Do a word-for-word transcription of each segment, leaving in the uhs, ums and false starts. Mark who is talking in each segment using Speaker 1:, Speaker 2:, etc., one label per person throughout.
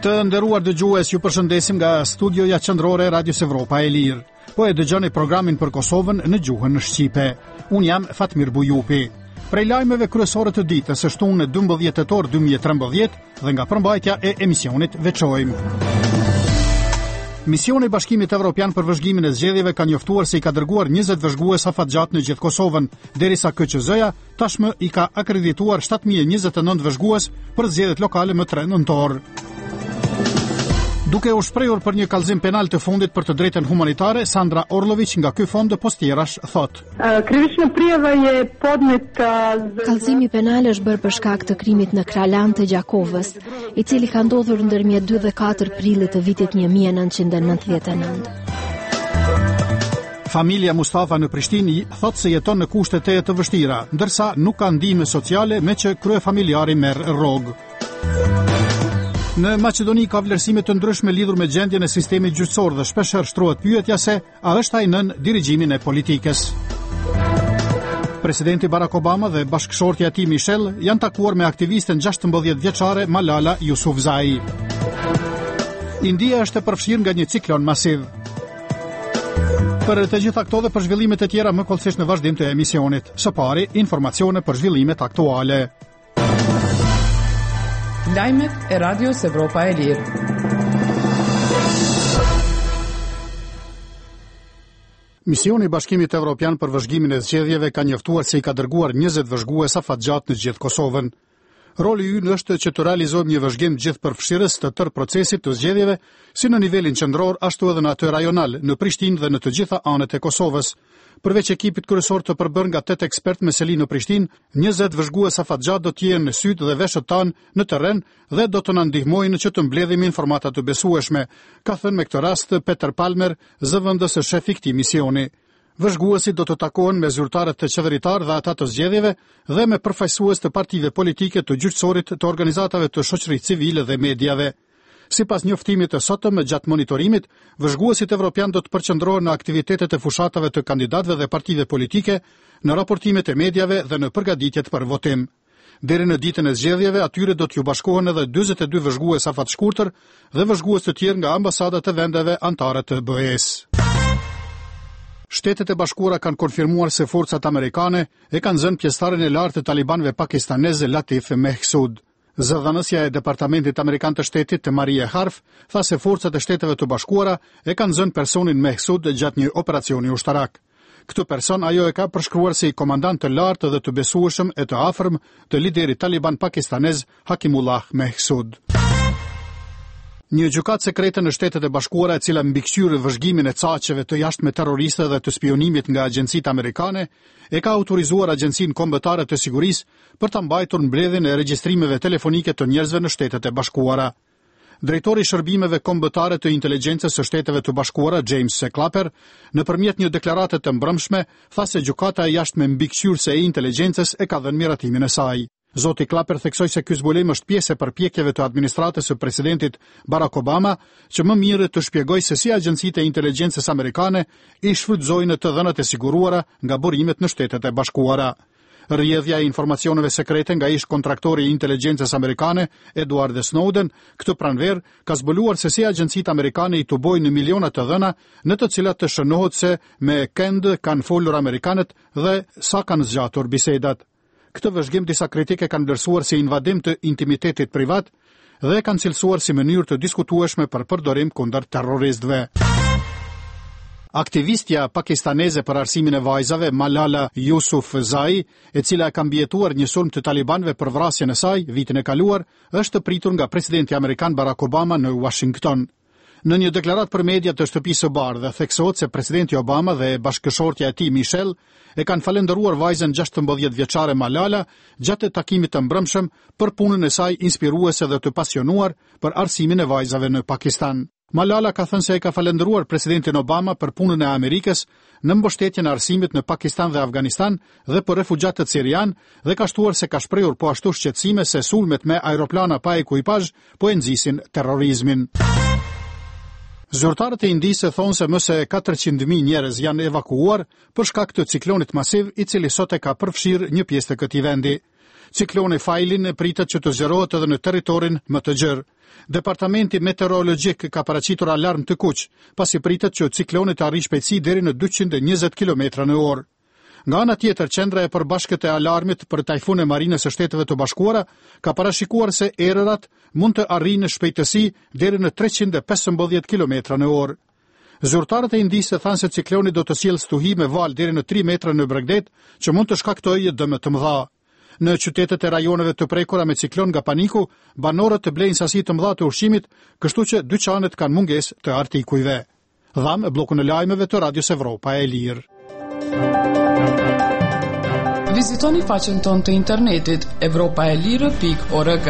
Speaker 1: Të nderuar dëgjues, ju përshëndesim nga studioja qendrore e Radios Evropa e Lirë. Po e dëgjoni programin për Kosovën në gjuhën shqipe. Unë jam Fatmir Bujupi. Prej lajmeve kryesore të ditës së shtunë dymbëdhjetë tetor dy mijë e trembëdhjetë dhe nga përmbajtja e emisionit veçojmë. Misioni i Bashkimit Evropian për vëzhgimin e zgjedhjeve ka njoftuar se i ka dërguar njëzet vëzhgues afatgjat në gjithë Kosovën, derisa K Q Z-ja tashmë i ka akredituar shtatë mijë e njëzet e nëntë vëzhgues për zgjedhjet lokale më tre nëntor. Duke u shprehur për një kallëzim penal të fundit për të drejtën humanitare, Sandra Orlović nga ky fond postirash thot:
Speaker 2: Krivična prijava je podneta.
Speaker 3: Kallëzimi penal është bërë për shkak të krimit në Kralan të Gjakovës, i cili ka ndodhur ndërmjet dy dhe katër prillit të vitit një mijë e nëntëqind e nëntëdhjetë e nëntë.
Speaker 1: Familja Mustafa në Prishtinë thot se jeton në kushte të të vështira, ndërsa nuk ka ndihmë sociale me që kryefamiljari merr rrogë. Në Maqedoni ka vlerësime të ndryshme lidhur me gjendjen e sistemit gjyqësor dhe shpeshherë shtrohet pyetja se a është ai nën dirigjimin e politikës. Presidenti Barack Obama dhe bashkëshortja e tij Michelle janë takuar me aktivisten gjashtëmbëdhjetë vjeçare Malala Yousafzai. India është e përfshirë nga një ciklon masiv. Për të gjitha këto dhe për zhvillimet e tjera më kollësisht në vazhdim të emisionit. Së pari, informacione për zhvillimet aktuale.
Speaker 4: Lajmet e Radios Evropa e Lirë.
Speaker 1: Misioni i Bashkimit Evropian për vëzhgimin e zgjedhjeve ka njoftuar se i ka dërguar njëzet vëzhgues afatgjat në gjithë Kosovën. Roli ynë është që të realizojmë një vëzhgim gjithë përfshirës të tërë procesit të zgjedhjeve, si në nivelin qendror, ashtu edhe në atë rajonal, në Prishtinë dhe në të gjitha anët e Kosovës. Përveç ekipit kryesor të përbërë nga tetë ekspert me seli në Prishtinë, njëzet vëzhgues afatgjat do të jenë në sytë dhe veshët tanë në terren dhe do të na ndihmojnë që të mbledhim informata të besueshme, ka thënë me këtë rast Peter Palmer, zëvendës së shef i këtij misioni. Vëzhguesit do të takohen me zyrtarët të qeveritar dhe ata të zgjedhjeve dhe me përfaqësues të partive politike, të gjyqësorit, të organizatave të shoqërisë civile dhe mediave. Sipas njoftimit të sotëm gjatë monitorimit, vëzhguesit evropian do të përqendrohen në aktivitetet e fushatave të kandidatëve dhe partive politike, në raportimet e mediave dhe në përgatitjet për votim. Deri në ditën e zgjedhjeve, atyre do t'ju bashkohen edhe dyzet e dy vëzhgues afatshkurtër dhe vëzhgues të tjerë nga ambasadat e vendeve anëtare të B E S. Shtetet e Bashkuara kanë konfirmuar se forcat amerikane e kanë zënë pjesëtarën e lartë të talibanëve pakistaneze Latif Mehsud. Zëdhënësja e Departamentit Amerikan të Shtetit të Marie Harf tha se forcat e Shteteve të Bashkuara e kanë zënë personin Mehsud gjatë një operacioni ushtarak. Këtë person ajo e ka përshkruar si komandant të lartë dhe të besueshëm e të afërm të liderit taliban pakistanez Hakimullah Mehsud. Një gjykatë sekrete në Shtetet e Bashkuara e cila mbikëqyrë vëzhgimin e caqeve të jashtme terroriste dhe të spionimit nga agjencitë amerikane, e ka autorizuar Agjencinë Kombëtare të Sigurisë për ta mbajtur mbledhjen e regjistrimeve telefonike të njerëzve në Shtetet e Bashkuara. Drejtori i shërbimeve kombëtare të inteligjencës së Shteteve të Bashkuara, James C. Clapper, nëpërmjet një deklarate të mbrëmshme, tha se gjykata e jashtme mbikëqyrëse e inteligjencës e ka dhënë miratimin e saj. Zoti Clapper theksoi se ky zbulim është pjesë e përpjekjeve të administratës së presidentit Barack Obama që më mirë të shpjegojë se si agjencitë e inteligjencës amerikane i shfrytëzojnë të dhënat e siguruara nga burimet në Shtetet e Bashkuara. Rrjedhja e informacioneve sekrete nga ish kontraktori i inteligjencës amerikane Edward Snowden këtë pranverë ka zbuluar se si agjencitë amerikane i tubojnë miliona të dhëna në të cilat të shënohet se me kënd kanë folur amerikanët dhe sa kanë zgjatur bisedat. Këtë vëzhgim disa kritike kanë vlerësuar si invadim të intimitetit privat dhe kanë cilësuar si mënyrë të diskutueshme për përdorim kundër terroristëve. Aktivistja pakistaneze për arsimin e vajzave Malala Yousafzai, e cila ka mbijetuar një sulm të talibanëve për vrasjen e saj vitin e kaluar, është pritur nga presidenti amerikan Barack Obama në Washington. Në një deklaratë për media të Shtëpisë së Bardhë, theksohet se presidenti Obama dhe bashkëshortja e tij Michelle e kanë falendëruar vajzën gjashtëmbëdhjetë vjeçare Malala gjatë takimit të mbrëmshëm për punën e saj inspiruese dhe të pasionuar për arsimin e vajzave në Pakistan. Malala ka thënë se e ka falendëruar presidentin Obama për punën e Amerikës në mbështetjen e arsimit në Pakistan dhe Afganistan dhe për refugjatët sirian dhe ka shtuar se ka shprehur po ashtu shqetësime se sulmet me aeroplana pa ekuipazh po e nxisin terrorizmin. Zyrtarët e Indisë thonë se më se katërqind mijë njerëz janë evakuuar për shkak të ciklonit masiv i cili sot e ka përfshirë një pjesë të këtij vendi. Cikloni Failin pritet që të zgjerohet edhe në territorin më të gjerë. Departamenti meteorologjik ka paraqitur alarm të kuq, pasi pritet që cikloni të arrijë shpejtësi deri në dyqind e njëzet kilometra në orë. Nga ana tjetër, qendra e përbashkët e alarmit për tajfune marine së Shteteve të Bashkuara ka parashikuar se erërat mund të arrijnë shpejtësi deri në treqind e pesëmbëdhjetë kilometra në orë. Zyrtarët e Indisë thanë se cikloni do të sjellë stuhi me val deri në tre metra në Bregdet, që mund të shkaktojë dëme të mëdha. Në qytetet e rajoneve të prekura me ciklon nga paniku, banorët të blejnë sasi të mëdha të ushqimit, kështu që dyqanet kanë mungesë të artikujve. Dham bllokun e lajmeve të Radios Evropa e Lirë.
Speaker 4: Vizitoni faqen tonë të internetit evropaelire pikë org.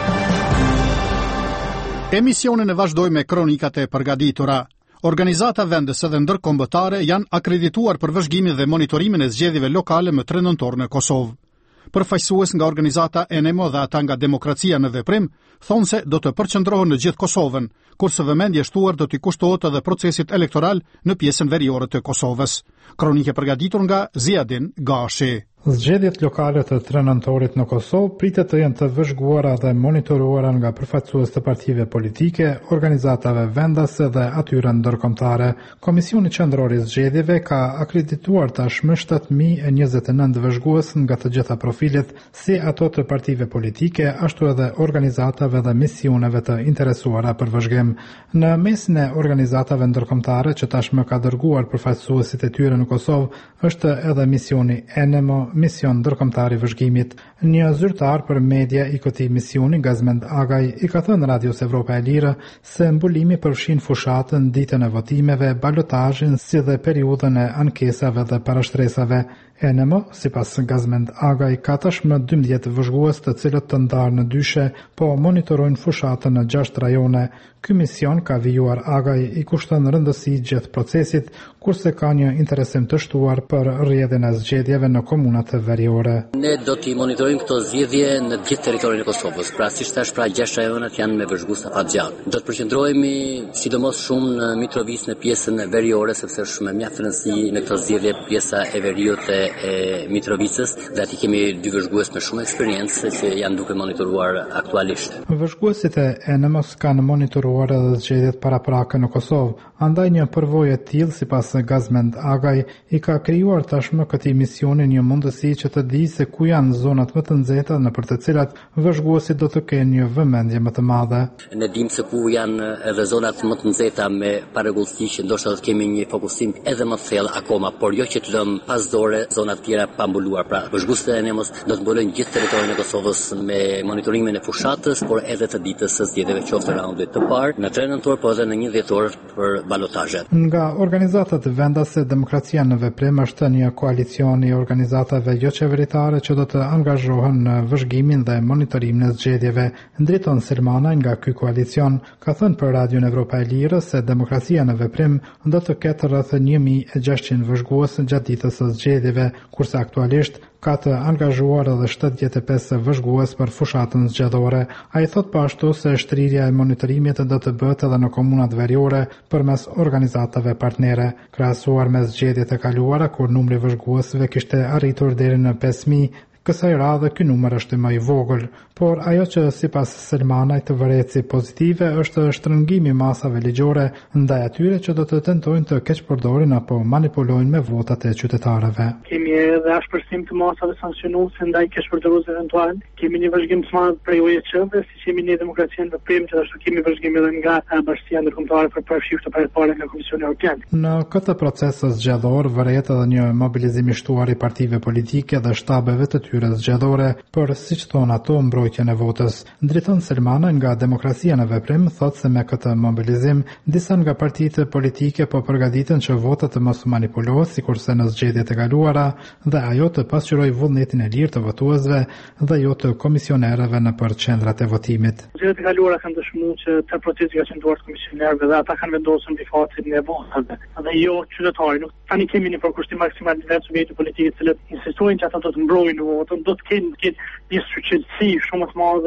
Speaker 1: Emisionin e vazhdoj me kronikat e përgatitura. Organizata vendese dhe ndërkombëtare janë akredituar për vëzhgimin dhe monitorimin e zgjedhjeve lokale më tre nëntor në Kosovë. Përfaqësues nga organizata Enemo dhe ata nga Demokracia në Veprim thonë se do të përqendrohen në gjithë Kosovën, kurse vëmendje shtuar do t'i kushtohet edhe procesit elektoral në pjesën veriore të Kosovës. Kronike përgatitur nga Ziadin Gashi.
Speaker 5: Zgjedhjet lokale të tre nëntorit në Kosovë pritet të jenë të vëzhguara dhe monitoruara nga përfaqësues të partive politike, organizatave vendase dhe atyre ndërkombëtare. Komisioni Qendror i Zgjedhjeve ka akredituar tashmë shtatë mijë e njëzet e nëntë vëzhgues nga të gjitha profilet, si ato të partive politike, ashtu edhe organizatave dhe misioneve të interesuara për vëzhgim. Në mesin e organizatave ndërkombëtare që tashmë ka dërguar përfaqësuesit e tyre në Kosovë është edhe misioni Enemo, mision ndërkombëtar i vëzhgimit. Një zyrtar për media i këtij misioni, Gazmend Agaj, i ka thënë Radios Evropa e Lirë se mbulimi përfshin fushatën, ditën e votimeve, balotazhin, si dhe periudhën e ankesave dhe parashtresave. Enemo, sipas Gazmend Agaj, ka tashmë dymbëdhjetë vëzhgues të cilët të ndarë në dyshe, po monitorojnë fushatën në gjashtë rajone. Ky mision, ka vijuar Agaj, i kushton rëndësi gjithë procesit, kurse ka një interesim të shtuar për rrjedhjen e zgjedhjeve në komunat veriore.
Speaker 6: Ne do t'i monitorojmë këto zgjedhje në gjithë territorin e Kosovës. Pra, siç thash, pra gjashtë rajonet janë me vëzhgues afatgjallë. Do të përqendrohemi sidomos shumë në Mitrovic, në pjesën veriore, sepse është shumë mjaft rëndësi në këto zgjedhje pjesa e veriut e, e Mitrovicës, dhe aty kemi dy vëzhgues me shumë eksperiencë që janë duke monitoruar aktualisht.
Speaker 5: Vëzhguesit e Enemos kanë monitoruar edhe zgjedhjet paraprake në Kosovë, andaj një përvojë e tillë, sipas Gazmend Agaj, i ka krijuar tashmë këtij misioni një mundësi që të di se ku janë zonat më të nxehta në për të cilat vëzhguesit do të kenë një vëmendje më të madhe.
Speaker 6: Ne dimë se ku janë edhe zonat më të nxehta me parregullsi që ndoshta do të kemi një fokusim edhe më të thellë akoma, por jo që të lëm pas dore zonat tjera pa mbuluar. Pra, vëzhguesit e Enemos do të mbulojnë gjithë territorin e Kosovës me monitorimin e fushatës, por edhe të ditës së zgjedhjeve, qoftë raundit të parë në tre nëntor, po edhe në një dhjetor për balotazhet.
Speaker 5: Nga organizatat vendase, Demokracia në Veprim është një koalicion i organizatave jo qeveritare që do të angazhohen në vëzhgimin dhe monitorimin e zgjedhjeve. Ndriton Selmana nga ky koalicion ka thënë për Radion Evropa e Lirë se Demokracia në Veprim do të ketë rreth një mijë e gjashtëqind vëzhgues gjatë ditës së zgjedhjeve, kurse aktualisht ka të angazhuar edhe shtatëdhjetë e pesë vëzhgues për fushatën zgjedhore. Ai thot po ashtu se shtrirja e monitorimit do të bëhet edhe në komunat veriore përmes organizatave partnere. Krahasuar me zgjedhjet e kaluara, kur numri i vëzhguesve kishte arritur deri në pesë mijë, kësaj radhe ky numër është më i vogël, por ajo që sipas Selmanaj të vëret si pozitive është shtrëngimi i masave ligjore ndaj atyre që do të tentojnë të keqpërdorin apo manipulojnë me votat e qytetarëve.
Speaker 7: Kemi edhe ashpërsim të masave sankcionuese ndaj keqpërdoruesve eventual. Kemi një vëzhgim të madh prej O E C-ve, siç kemi në Demokracinë në Veprim, që ashtu kemi vëzhgim edhe nga Bashkia Ndërkombëtare për parashikë të parë nga Komisioni Evropian.
Speaker 5: Në këtë proces zgjedhor vëret edhe një mobilizim i shtuar i partive politike dhe shtabeve të tyre zgjedhore për, siç thon ato, mbrojtjen e votës. Ndriton Selmana nga Demokracia në Veprim thotë se me këtë mobilizim disa nga partitë politike po përgatiten që votat të mos manipulohen sikurse në zgjedhjet e kaluara dhe ajo të pasqyrojë vullnetin e lirë të votuesve dhe jo të komisionerëve në për qendrat e votimit.
Speaker 7: Zgjedhjet e kaluara kanë dëshmuar që të procesi ka qenë duart komisionerëve dhe ata kanë vendosur mbi fatin e votave dhe jo qytetarë. Tani kemi një përkushtim maksimal të vetë subjekte politike të cilët insistojnë që ata do të mbrojnë votën, do të kenë një shqetësi shumë të madhe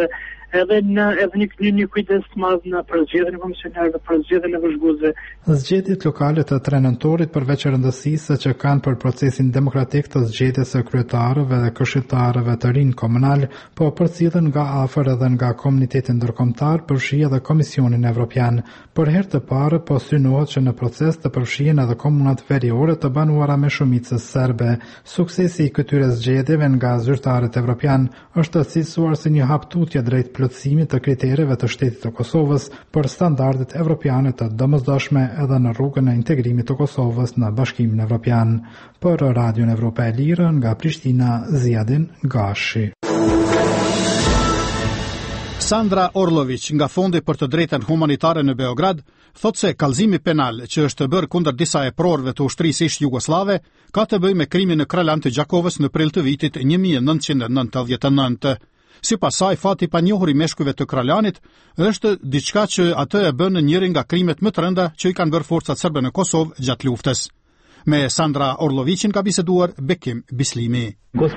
Speaker 7: edhe në edhe një një, një kujdes të madh në përzgjedhjen e komisionarëve, përzgjedhjen e vëzhguesve.
Speaker 5: Zgjedhjet lokale të tre nëntorit përveç rëndësisë që kanë për procesin demokratik të zgjedhjes së kryetarëve dhe këshilltarëve të rinj komunal, po përcjellen nga afër edhe nga komuniteti ndërkombëtar, përfshi edhe Komisionin Evropian. Për herë të parë po synohet që në proces të përfshihen edhe komunat veriore të banuara me shumicë serbe. Suksesi i këtyre zgjedhjeve nga zyrtarët evropian është cilësuar si një haptutje drejt plotësimit të kritereve të shtetit të Kosovës për standardet evropiane të domosdoshme edhe në rrugën e integrimit të Kosovës në Bashkimin Evropian. Për Radion Evropa e Lirë, nga Prishtina, Ziadin Gashi.
Speaker 1: Sandra Orlovic nga Fondi për të Drejtën Humanitare në Beograd thot se kallëzimi penal që është bërë kundër disa e prorëve të ushtrisë jugoslave ka të bëjë me krimin në Kralan të Gjakovës në prill të vitit një mijë e nëntëqind e nëntëdhjetë e nëntë. Sipas saj, fati i panjohur i meshkujve të Kralanit është diçka që atë e bën njërin nga krimet më të rënda që i kanë bërë forcat serbe në Kosovë gjatë luftës. Me Sandra Orlovicin ka biseduar Bekim Bislimi.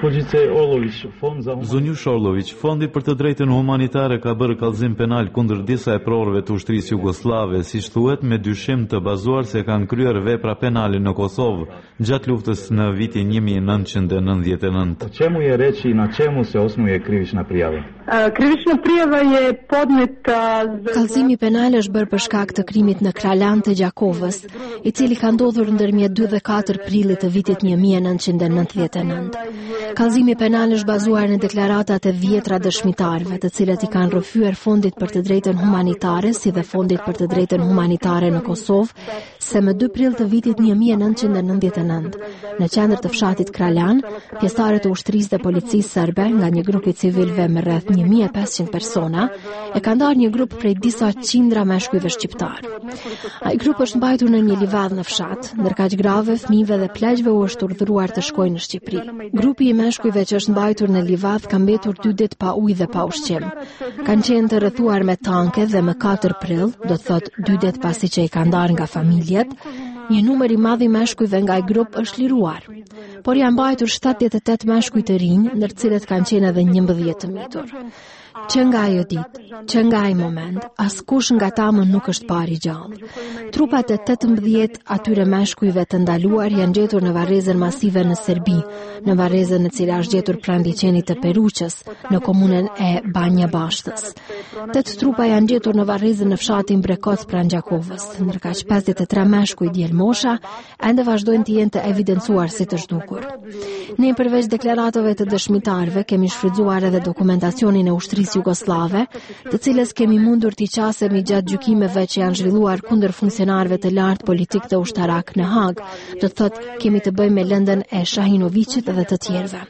Speaker 8: Zonjush Orlovic, Fondi për të Drejtën Humanitare ka bërë kallëzim penal kundër disa e prorëve të ushtrisë jugoslave, siç thuhet me dyshim të bazuar se kanë kryer vepra penale në Kosovë gjatë luftës në vitin një mijë e nëntëqind e nëntëdhjetë e nëntë.
Speaker 9: Čemu je reći na čemu se osnuje krivična prijava?
Speaker 2: Krivična prijava je podneta.
Speaker 3: Kallëzimi penal është bërë për shkak të krimit në Kralan të Gjakovës, i cili ka ndodhur ndërmjet dy dhe katër prillit të vitit një mijë e nëntëqind e nëntëdhjetë e nëntë. Kallëzimi penal është bazuar në deklaratat e vjetra dëshmitarëve, të cilët i kanë rrëfyer Fondit për të Drejtën Humanitare si dhe Fondit për të Drejtën Humanitare në Kosovë, se më dy prill të vitit një mijë e nëntëqind e nëntëdhjetë e nëntë, në qendër të fshatit Kralan, pjesëtarët e ushtrisë dhe policisë serbe nga një grup i civilëve me rreth një mijë e pesëqind persona e kanë ndarë një grup prej disa qindra meshkujve shqiptar. Ai grup është mbajtur në një livadë në fshat, ndërka që grave, fëmijëve dhe pleqve u është urdhëruar të shkojnë në Shqipëri. Grupi i meshkujve që është mbajtur në livadë ka mbetur dy ditë pa ujë dhe pa ushqim. Kanë qenë të rrethuar me tanke dhe më katër prill, do të thotë dy ditë pasi që i kanë ndarë nga familjet, një numër i madh i meshkujve nga ai grup është liruar. Por janë mbajtur shtatëdhjetë e tetë meshkuj të rinj, ndër të cilët kanë qenë edhe njëmbëdhjetë të mitur. Që nga ajo ditë, që nga ai moment, askush nga ta më nuk është parë i gjallë. Trupat e tetëmbëdhjetë atyre meshkujve të ndaluar janë gjetur në varrezën masive në Serbi, në varrezën e cila është gjetur pranë liçenit të Peruqës, në komunën e Banja Bashtës. Tetë trupa janë gjetur në varrezën në fshatin Brekoc pranë Gjakovës, ndërka që pesëdhjetë e tre meshkuj djelmosha ende vazhdojnë të jenë të evidencuar si të zhdukur. Ne përveç deklaratave të dëshmitarëve kemi shfrytzuar edhe dokumentacionin e ushtrisë jugoslave, të cilës kemi mundur t'i qasemi gjatë gjykimeve që janë zhvilluar kundër funksionarëve të lartë politik të ushtarak në Hag, do të thotë kemi të bëjmë me lëndën e Shahinovicit dhe të tjerëve.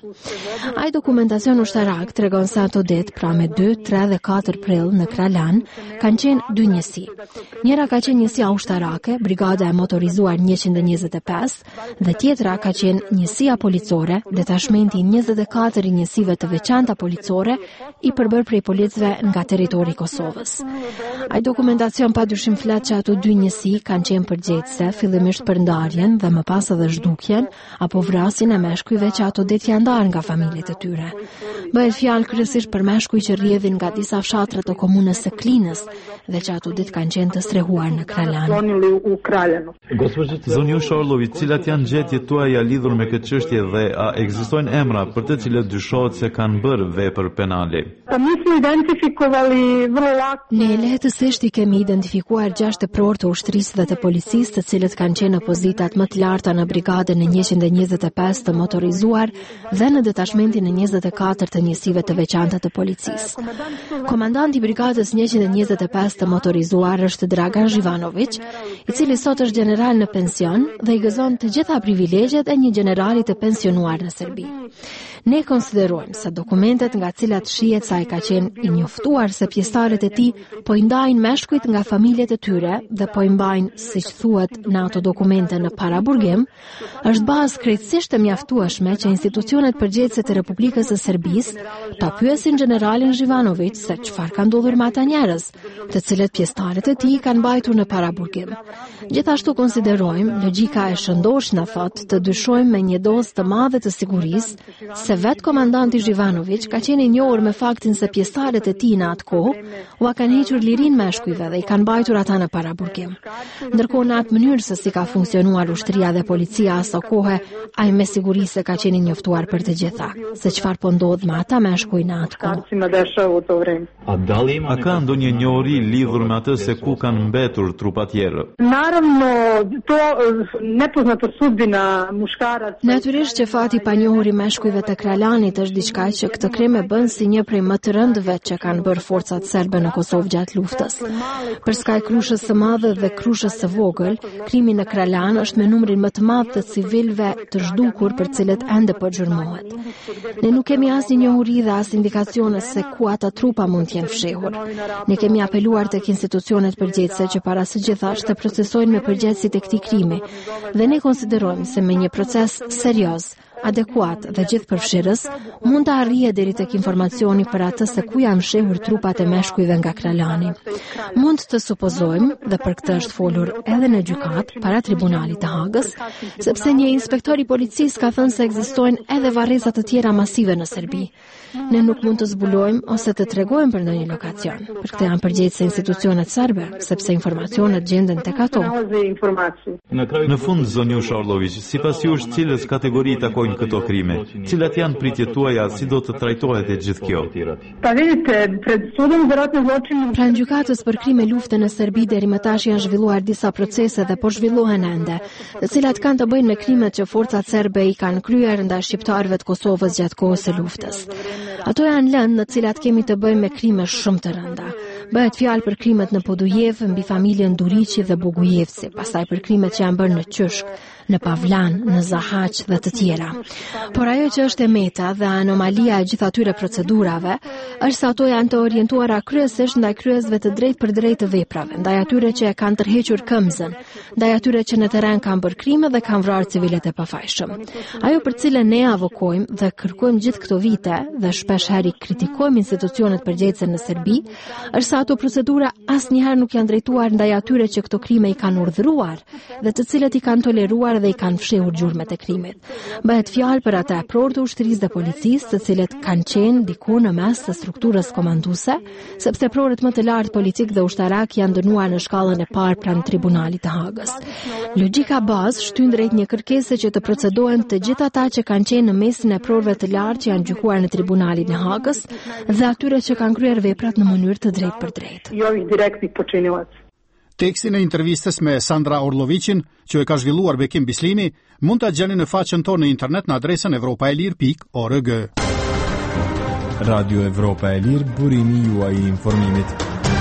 Speaker 3: Ai dokumentacion ushtarak tregon se ato ditë, pra me dy, tre dhe katër prill në Kralan, kanë qenë dy njësi. Njëra ka qenë njësia ushtarake, brigada e motorizuar njëqind e njëzet e pesë, dhe tjetra ka qenë njësia policore, detashmenti njëzet e katër i njësive të veçanta policore i përbër prej policëve nga territori i Kosovës. Ai dokumentacion padyshim flet që ato dy njësi kanë qenë përgjegjëse fillimisht për ndarjen dhe më pas edhe zhdukjen apo vrasjen e meshkujve që ato ditë janë ndarë nga familjet e tyre. Bëhet fjalë kryesisht për meshkuj që rrjedhin nga disa fshatra të komunës së Klinës dhe që ato ditë kanë qenë të strehuar në Kralan.
Speaker 8: Zonjush Orlovic, cilat janë gjetjet tuaja lidhur me këtë çështje dhe a ekzistojnë emra për të cilët dyshohet se kanë bërë vepër penale?
Speaker 3: Ne lehtësisht i kemi identifikuar gjashtë prorë të ushtrisë dhe të policisë, të cilët kanë qenë në pozitat më të larta në brigadën e njëqind e njëzet e pesë të motorizuar dhe në detashmentin e njëzet e katër të njësive të veçanta të policisë. Komandanti i brigadës njëqind e njëzet e pesë të motorizuar është Dragan Zhivanović, i cili sot është general në pension dhe i gëzon të gjitha privilegjet e një generali të pensionuar në Serbi. Ne konsiderojmë se dokumentet nga cilat shihet se ai ka qenë i njoftuar se pjesëtarët e tij po i ndajnë meshkujt nga familjet e tyre dhe po i mbajnë, siç thuhet në ato dokumente, në paraburgim, është bazë krejtësisht e mjaftueshme që institucionet përgjegjëse të Republikës së Serbisë ta pyesin generalin Zhivanović se çfarë ka ndodhur me ata njerëz, të cilët pjesëtarët e tij kanë mbajtur në paraburgim. Gjithashtu konsiderojmë, logjika e shëndosh na thot të dyshojmë me një dozë të madhe të sigurisë se vetë komandanti Zhivanović ka qenë i njohur me faktin se pjesaret e tij në atë kohë, ua kanë hequr lirinë meshkujve dhe i kanë mbajtur ata në paraburgim. Ndërkohë në atë mënyrë se si ka funksionuar ushtria dhe policia aso kohë, ai me siguri se ka qenë njoftuar për të gjitha, se çfarë po ndodh me ata meshkuj në atë kohë.
Speaker 8: A ka ndonjë njohuri lidhur me atë se ku kanë mbetur trupa tjerë?
Speaker 3: Natyrisht që fati pa njohur i meshkujve të Kralanit është diçka që këtë krim e bën si një prej më të rëndëve që kanë bërë forcat serbe në Kosovë gjatë luftës. Për skaj Krushës së Madhe dhe Krushës së Vogël, krimi në Kralan është me numrin më të madh të civilëve të zhdukur për cilët ende po xhurmohet. Ne nuk kemi asnjë njohuri dhe as indikacione se ku ata trupa mund të jenë fshehur. Ne kemi apeluar tek institucionet përgjegjëse që para së gjithashtë të procesojnë me përgjegjësit e këtij krimi dhe ne konsiderojmë se me një proces serioz, adekuat dhe gjithëpërfshirës, mund të arrihet deri tek informacioni për atë se ku janë fshehur trupat e meshkujve nga Kralani. Mund të supozojmë, dhe për këtë është folur edhe në gjykat para Tribunalit të Hagës, sepse një inspektor i policisë ka thënë se ekzistojnë edhe varreza të tjera masive në Serbi. Ne nuk mund të zbulojmë ose të tregojmë për ndonjë lokacion. Për këtë janë përgjegjëse institucionet serbe, sepse informacionet gjenden tek ato.
Speaker 8: Në fund, zonjush Orlović, sipas jush, cilës kategori takojnë këto krime? Cilat janë pritjet tuaja, si do të trajtohet e gjithë kjo?
Speaker 3: Pranë gjykatës për krime lufte në Serbi deri më tash janë zhvilluar disa procese dhe po zhvillohen ende, të cilat kanë të bëjnë me krimet që forcat serbe i kanë kryer ndaj shqiptarëve të Kosovës gjatë kohës së luftës. Ato janë lëndë në cilat kemi të bëjmë me krime shumë të rënda. Bëhet fjalë për krimet në Podujev, mbi familjen Duriqi dhe Bogujevci, pastaj për krimet që janë bërë në Qyshk, në Pavlan, në Zahaq dhe të tjera. Por ajo që është e meta dhe anomalia e gjithë atyre procedurave është se ato janë të orientuara kryesisht ndaj kryesve të drejt për drejt të veprave, ndaj atyre që e kanë tërhequr këmbëzën, ndaj atyre që në terren kanë bërë krime dhe kanë vrarë civilet e pafajshëm. Ajo për cilën ne avokojmë dhe kërkojmë gjithë këto vite dhe shpesh herë kritikojmë institucionet përgjegjëse në Serbi, është se ato procedura asnjëherë nuk janë drejtuar ndaj atyre që këto krime i kanë urdhëruar dhe të cilët i kanë toleruar dhe i kanë fshehur gjurmët e krimit. Bëhet fjalë për ata e prorë të ushtrisë dhe policisë, të cilët kanë qenë diku në mes të strukturës komanduese, sepse prorët më të lartë politik dhe ushtarak janë dënuar në shkallën e parë pranë Tribunalit të Hagës. Logjika bazë shtyn drejt një kërkese që të procedohen të gjithë ata që kanë qenë në mesin e prorëve të lartë që janë gjykuar në Tribunalin e Hagës dhe atyre që kanë kryer veprat në mënyrë të drejtë për drejtë.
Speaker 2: Jo i direktnih počinilaca.
Speaker 1: Tekstin e intervistës me Sandra Orlovićin, që e ka zhvilluar Bekim Bislimi, mund ta gjeni në faqen tonë në internet në adresën evropaelir pikë org.
Speaker 10: Radio Evropa e Lirë, burimi juaj i informimit.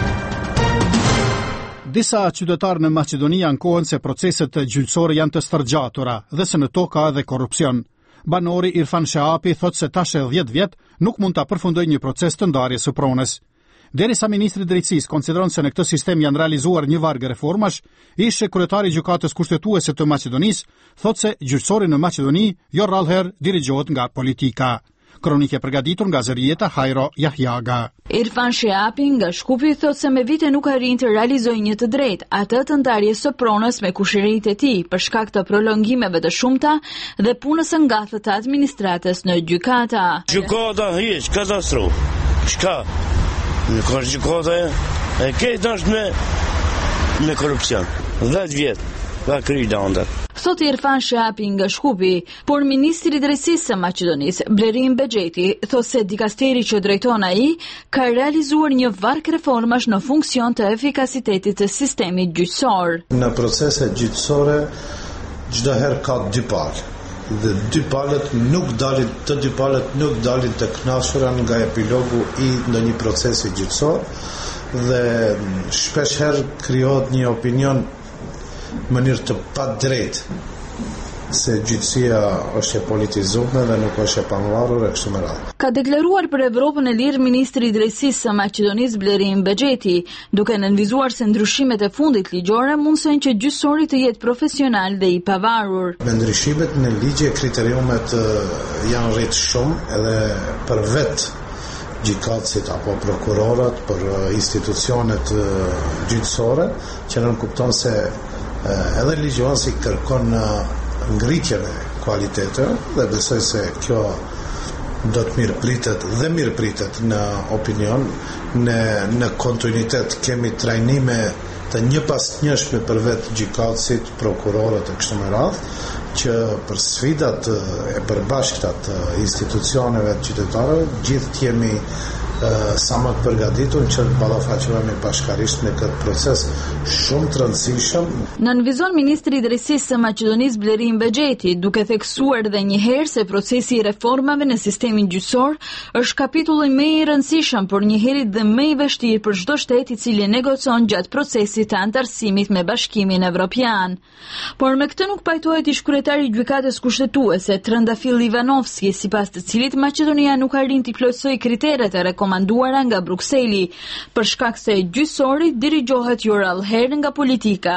Speaker 1: Disa qytetarë në Maqedoni ankohen se proceset gjyqësore janë të stërgjatura dhe se në to ka edhe korrupsion. Banori Irfan Shahapi thot se tash e dhjetë vjet nuk mund ta përfundojë një proces të ndarjes së pronës. Derisa ministri i drejtësisë konsideron se në këtë sistem janë realizuar një varg reformash, ish kryetari i gjykatës kushtetuese të Maqedonisë thot se gjyqësori në Maqedoni jo rrallëherë dirigjohet nga politika. Kronikë e përgatitur nga Zërieta Hajro Jahjaga.
Speaker 11: Irfan Shahapi nga Shkupi thot se me vite nuk arrin të realizojë një të drejtë, atë të ndarjes së pronës me kushëritë e tij për shkak të prolongimeve të shumta dhe punës së ngathet të administratës në gjykata.
Speaker 12: Gjykata hiç katastrofë. Çka? Në ka gjykata e këtë është me, me korupcion. dhjetë vjetë, ka kry danda.
Speaker 11: Thot Irfan Shahapi nga Shkupi, por ministri i drejtësisë së Maqedonisë, Blerim Bexheti, thot se dikasteri që drejton ai ka realizuar një varg reformash në funksion të efikasitetit të sistemit gjyqësor.
Speaker 13: Në procese gjyqësore çdo herë ka dy palë. Dhe dy palët nuk dalin, të dy palët nuk dalin të kënaqura nga epilogu i ndonjë procesi gjyqësor dhe shpesh herë krijohet një opinion në mënyrë të padrejtë se gjyqësia është e politizuar dhe nuk është e pavarur e kështu me radhë.
Speaker 11: Ka deklaruar për Evropën e Lirë ministri i drejtësisë së Maqedonisë Blerim Bexheti, duke nënvizuar se ndryshimet e fundit ligjore mundsojnë që gjyqësori të jetë profesional dhe i pavarur.
Speaker 13: Me ndryshimet në ligje kriteriumet janë rritë shumë edhe për vetë gjykatësit apo prokurorët, për institucionet gjyqësore, që nën kupton se edhe ligjvënësi kërkon ngritjen e kualitetit dhe besoj se kjo do të mirë pritet dhe mirë pritet në opinion, në, në kontinuitet kemi trajnime të një pas njëshme për vetë gjykatësit, prokurorët e kështu me radhë, që për sfidat e përbashkëta të institucioneve të qytetarëve, gjithë jemi uh, sa më të përgatitur që të ballafaqohemi bashkërisht në këtë proces shumë të rëndësishëm.
Speaker 11: Në nënvizon Ministri i Drejtësisë së Maqedonisë Blerim Bexheti, duke theksuar edhe një herë se procesi i reformave në sistemin gjyqësor është kapitulli më i rëndësishëm, por një herë dhe më i vështirë për çdo shtet i cili negocion gjatë procesit të antarësimit me Bashkimin Evropian. Por me këtë nuk pajtohet i kryetari i gjykatës kushtetuese Trëndafil Ivanovski, sipas të cilit Maqedonia nuk arrin të plotësojë kriteret e rekomanduara nga Brukseli, për shkak se gjyqësori dirigjohet jorallëherë nga politika.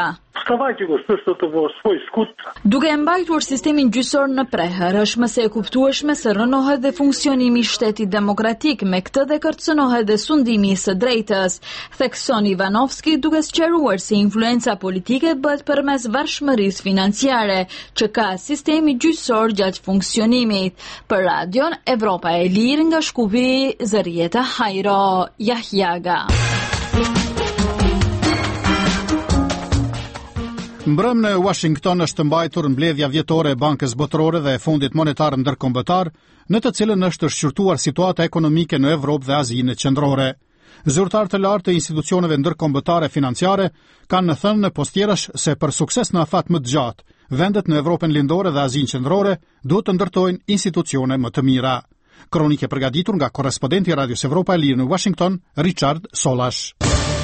Speaker 11: Duke e mbajtur sistemin gjyqësor në prehër, është më se e kuptueshme se rënohet dhe funksionimi i shtetit demokratik, me këtë dhe kërcënohet dhe sundimi i së drejtës, thekson Ivanovski, duke sqaruar se influenca politike bëhet përmes varfshmërisë financiare që ka sistemi gjyqësor gjatë funksionimit. Për Radion Evropa e Lirë nga Shkupi, Zërieta Hajro Jahjaga.
Speaker 1: Mbrëm në Washington është mbajtur mbledhja vjetore e Bankës Botërore dhe e Fondit Monetar Ndërkombëtar, në të cilën është shqyrtuar situata ekonomike në Evropë dhe Azinë Qendrore. Zyrtar të lartë të institucioneve ndërkombëtare financiare kanë thënë në postjerash se për sukses në afat më të gjatë, vendet në Evropën Lindore dhe Azinë Qendrore duhet të ndërtojnë institucione më të mira. Kronikë e përgatitur nga korrespondenti i Radios Evropa e Lirë në Washington, Richard Solash.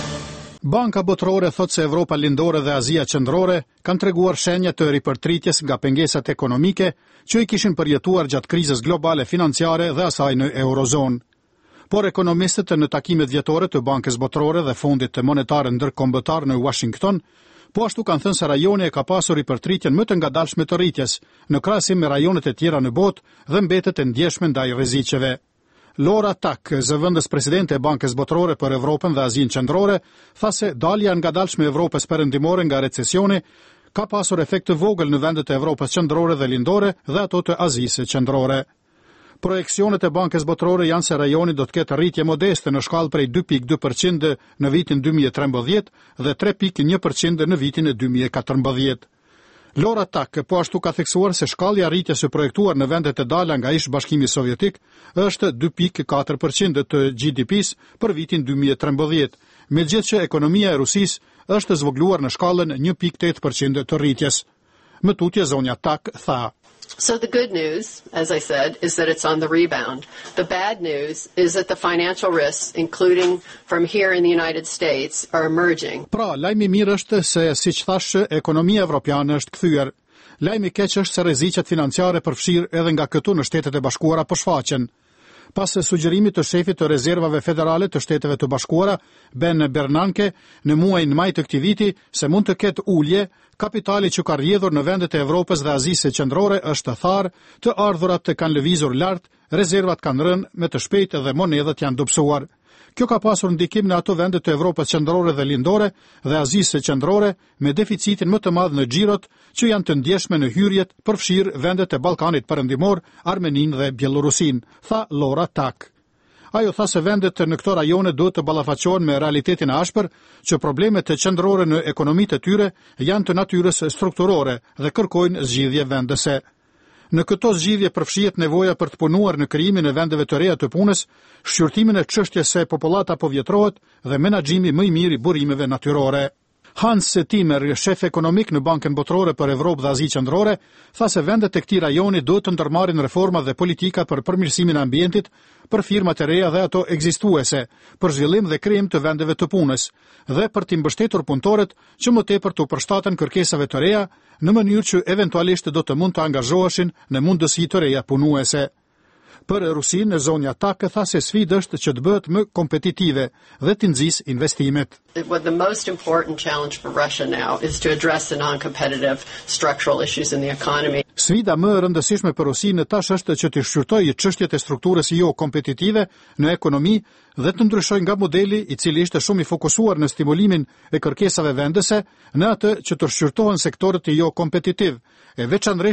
Speaker 1: Banka Botërore thot se Evropa Lindore dhe Azia Qendrore kanë treguar shenja të ripërtritjes nga pengesat ekonomike që i kishin përjetuar gjatë krizës globale financiare dhe asaj në Eurozonë. Por ekonomistët në takimet vjetore të Bankës Botërore dhe Fondit Monetar Ndërkombëtar në Washington, po ashtu kanë thënë se rajoni e ka pasur ripërtritjen më të ngadalshme të rritjes, në krahasim me rajonet e tjera në botë dhe mbetet e ndjeshme ndaj rreziqeve. Laura Tack, zëvendës presidente e Bankës Botërore për Evropën dhe Azinë Qendrore, tha se dalja ngadalshme e Evropës perëndimore nga recesioni ka pasur efekt të vogël në vendet e Evropës Qendrore dhe Lindore dhe ato të Azisë Qendrore. Projeksionet e Bankës Botërore janë se rajoni do të ketë rritje modeste në shkallë prej dy pikë dy përqind në vitin dy mijë e trembëdhjetë dhe tre pikë një përqind në vitin e dy mijë e katërmbëdhjetë. Laura Tack po ashtu ka theksuar se shkallja e rritjes së projektuar në vendet e dala nga ish Bashkimi Sovjetik është dy pikë katër përqind të G D P-s për vitin dy mijë e trembëdhjetë, megjithëse që ekonomia e Rusisë është zvogëluar në shkallën një pikë tetë përqind të rritjes. Më tutje zonja Tack tha:
Speaker 14: So the good news, as I said, is that it's on the rebound. The bad news is that the financial risks, including from here in the United States, are emerging.
Speaker 1: Pra, lajmi mirë është se, siç thash, ekonomia evropiane është kthyer. Lajmi keq është se rreziqet financiare përfshirë edhe nga këtu në Shtetet e Bashkuara po shfaqen. Pas sugjerimit të shefit të rezervave federale të Shteteve të Bashkuara, Ben Bernanke, në muajin maj të këtij viti, se mund të ketë ulje, kapitali që ka rrjedhur në vendet e Evropës dhe Azisë Qendrore është tharë, të ardhurat të kanë lëvizur lart, rezervat kanë rënë me të shpejtë dhe monedhat janë dobësuar. Kjo ka pasur ndikim në ato vende të Evropës Qendrore dhe Lindore dhe Azisë Qendrore me deficitin më të madh në xhirot që janë të ndjeshme në hyrjet, përfshirë vendet e Ballkanit Perëndimor, Armeninë dhe Bielorusinë, tha Laura Tack. Ajo tha se vendet në këto rajone duhet të ballafaqohen me realitetin e ashpër që problemet të qendrore në ekonomitë e tyre janë të natyrës strukturore dhe kërkojnë zgjidhje vendese. Në këto zgjidhje përfshihet nevoja për të punuar në krijimin e vendeve të reja të punës, shqyrtimin e çështjes se popullata po vjetrohet dhe menaxhimi më i mirë i burimeve natyrore. Hans Timmer, shef ekonomik në Bankën Botërore për Evropë dhe Azinë Qendrore, tha se vendet e këtij rajoni duhet të ndërmarrin reforma dhe politika për përmirësimin e ambientit për firmat e reja dhe ato ekzistuese, për zhvillim dhe krijim të vendeve të punës dhe për të mbështetur punëtorët që më tepër të përshtaten kërkesave të reja në mënyrë që eventualisht do të mund të angazhoheshin në mundësi të reja punuese. Për Rusinë, zonja Tack tha se sfida është që të bëhet më kompetitive dhe të nxjisë investimet.
Speaker 14: What the most important challenge for Russia now is to address the non-competitive structural issues in the economy.
Speaker 1: Sfida më e rëndësishme për Rusinë tash është që të shqyrtojë çështjet e strukturës jo kompetitive në ekonomi dhe të ndryshojë nga modeli i cili ishte shumë i fokusuar në stimulimin e kërkesave vendese në atë që të shqyrtohen sektorët jo kompetitiv, e veçanërisht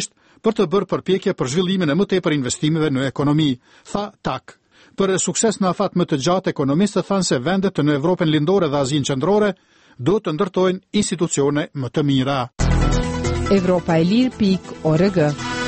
Speaker 1: për të bërë përpjekje për zhvillimin e më tepër investimeve në ekonomi, tha Tak. Për sukses në afat më të gjatë, ekonomistët thanë se vendet në Evropën lindore dhe Azinë qendrore do të ndërtojnë institucione më të mira.
Speaker 15: Evropa e Lirë pikë org.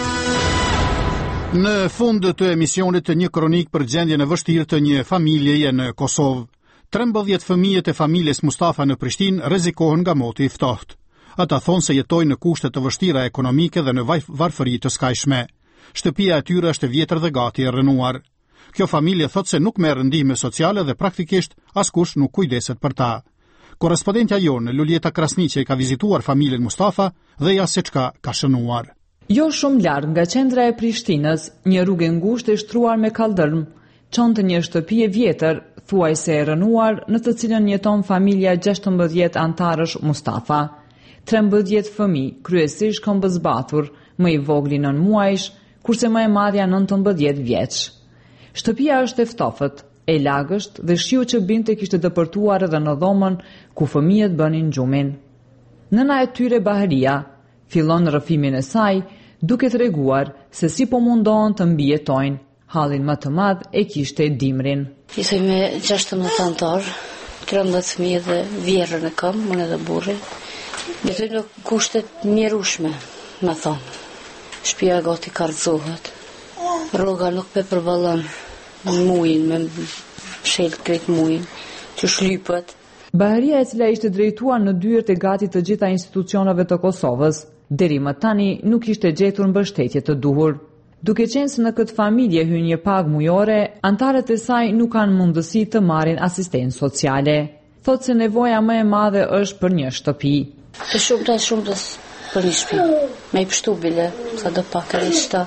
Speaker 1: Në fund të emisionit një kronik për gjendjen e vështirë të një familjeje në Kosovë. trembëdhjetë fëmijët e familjes Mustafa në Prishtinë rrezikohen nga moti i ftohtë. Ata thonë se jetojnë në kushte të vështira ekonomike dhe në varfëri të skajshme. Shtëpia e tyre është e vjetër dhe gati e rënuar. Kjo familje thotë se nuk merr ndihmë sociale dhe praktikisht askush nuk kujdeset për ta. Korrespondentja jonë Luljeta Krasniqi ka vizituar familjen Mustafa dhe ja se çka ka shënuar.
Speaker 16: Jo shumë larg nga qendra e Prishtinës, një rrugë ngushtë e shtruar me kaldërm, çonte një shtëpi e vjetër, thuajse e rënuar, në të cilën jeton familja gjashtëmbëdhjetë antarësh Mustafa. trembëdhjetë fëmijë, kryesisht këmbëzbathur, më i vogli nën muajsh, kurse më e madhja nëntëmbëdhjetë vjeç. Shtëpia është e ftofët, e lagësht dhe shiu që binte kishte dëpërtuar edhe në dhomën ku fëmijët bënin gjumin. Nëna e tyre Baharia fillon rrëfimin e saj duke treguar se si po mundohen të mbijetojnë. Hallin më të madh e kishte Dimrin.
Speaker 17: Ishte me gjashtëmbëdhjetë antar, trembëdhjetë fëmijë dhe vjerrën e kam, unë edhe burri. Jetoj në kushte mjerueshme, më thonë. Shtëpia gati karzohet. Rroga nuk pe përballon mujin me shel krejt mujin, që shlypët.
Speaker 16: Baharia, e cila ishte drejtuar në dyert e gati të gjitha institucioneve të Kosovës, deri më tani nuk ishte gjetur mbështetje të duhur. Duke qenë se në këtë familje hyn një pagë mujore, antarët e saj nuk kanë mundësi të marrin asistencë sociale. Thotë se nevoja më e madhe është për një shtëpi.
Speaker 17: Të shumë të shumë të për një shtëpi. Me i pështu bile, sa do pak e rishta,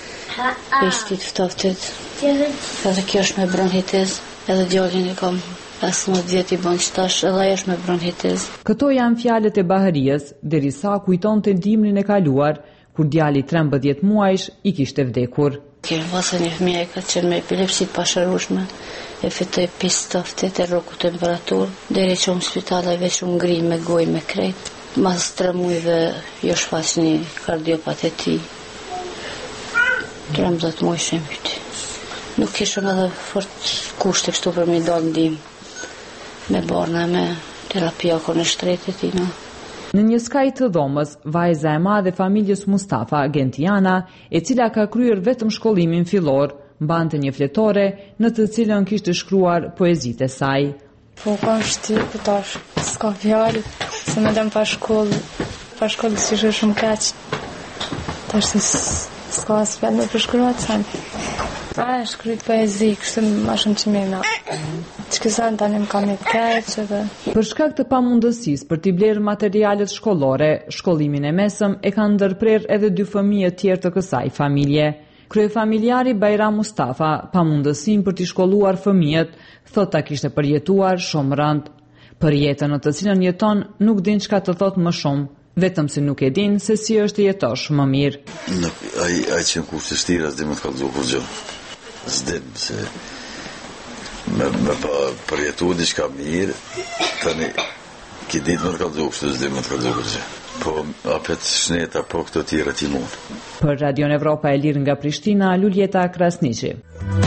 Speaker 17: peshtit ftoftit. Edhe kjo është me bronhitis, edhe djallin e kam pesëmbëdhjetë vjet i bën qëtash, edhe ajo është me bronhitis.
Speaker 16: Këto janë fjalët e Baharijës, derisa kujtonte Dimrin e kaluar, kur djali trembëdhjetë muajsh i kishte vdekur.
Speaker 17: Kërë vasa një fëmija e ka qenë me epilepsi të pasharushme, e fitoj pis stoftit e roku temperatur, deri që më spitala e veç unë ngri me goj me krejt. Mas tre mujve jo shfaq një kardiopat e ti. trembëdhjetë muaj shemyti. Nuk kishën edhe fort kushte kështu për me dalë ndim me barna me terapia kër në shtretit i në.
Speaker 16: Në një skaj të dhomës, vajza e madhe familjes Mustafa, Gentiana, e cila ka kryer vetëm shkollimin fillor, mbante një fletore në të cilën kishte shkruar poezitë e saj.
Speaker 18: Po kam shtypë tash, s'ka fjalë, se më dem pa shkollë, pa shkollë si shë shumë keq. Tash se s'ka as fjalë me përshkruat sa. A, shkryt poezi, kështu ma shumë që mena. Që kësan tani më kam e keq edhe...
Speaker 16: Për shkak të pamundësisë për t'i blerë materialet shkollore, shkollimin e mesëm e kanë ndërprer edhe dy fëmijë tjerë të kësaj familje. Kryefamiljari Bajram Mustafa, pamundësinë për t'i shkolluar fëmijët, thot ta kishte përjetuar shumë rënd. Për jetën në të cilën jeton nuk din çka të thot më shumë, vetëm se nuk e din se si është të jetosh më mirë.
Speaker 19: Ai ai që në kushte shtira s'di më të kallëzu kur gjë. S'dim se me, me përjetu diçka mirë, tani ki ditë më të kallëzu kështu s'di më të kallëzu kur gjë. Po apet shneta, po këto tjera ti mund.
Speaker 16: Për Radion Evropa e Lirë nga Prishtina, Luljeta Krasniqi.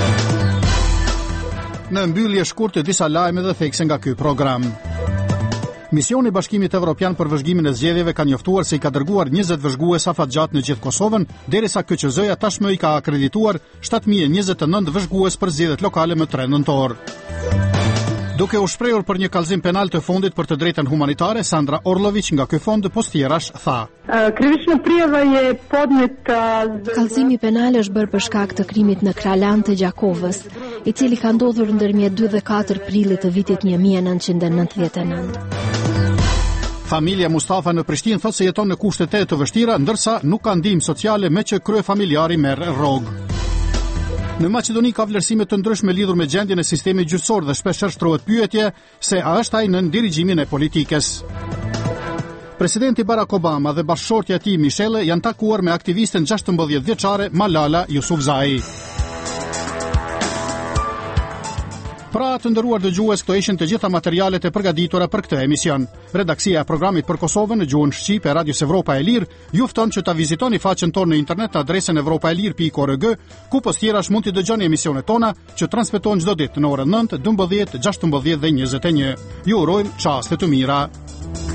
Speaker 1: Në mbyllje shkurtë disa lajme dhe thekse nga ky program. Misioni i Bashkimit Evropian për vëzhgimin e zgjedhjeve ka njoftuar se i ka dërguar njëzet vëzhgues afatgjat në gjithë Kosovën, derisa K Q Z-ja tashmë i ka akredituar shtatë mijë e njëzet e nëntë vëzhgues për zgjedhjet lokale më tre nëntor. Duke u shprehur për një kallëzim penal të fondit për të drejtën humanitare, Sandra Orlović nga ky fond Postirash tha:
Speaker 2: Krivična prijava je podneta.
Speaker 3: Kallëzimi penal është bërë për shkak të krimit në Kralan të Gjakovës, i cili ka ndodhur ndërmjet dy dhe katër prillit të vitit një mijë e nëntëqind e nëntëdhjetë e nëntë.
Speaker 1: Familja Mustafa në Prishtinë thotë se jeton në kushte të vështira, ndërsa nuk ka ndihmë sociale me që kryefamiljari merr rrogë. Në Maqedoni ka vlerësime të ndryshme lidhur me gjendjen e sistemit gjyqësor dhe shpesh shtrohet pyetje se a është ai në dirigjimin e politikës. Presidenti Barack Obama dhe bashkëshortja e tij Michelle janë takuar me aktivisten gjashtëmbëdhjetë vjeçare Malala Yousafzai. Pra të nderuar dëgjues, këto ishin të gjitha materialet e përgatitura për këtë emision. Redaksia e programit për Kosovën në gjuhën shqipe e Radios Evropa e Lirë ju fton që ta vizitoni faqen tonë në internet në adresën evropaelir pikë org, ku postjerash mund të dëgjoni emisionet tona që transmetohen çdo ditë në orën nëntë, dymbëdhjetë, gjashtëmbëdhjetë dhe njëzet e një. Ju urojmë çaste të mira.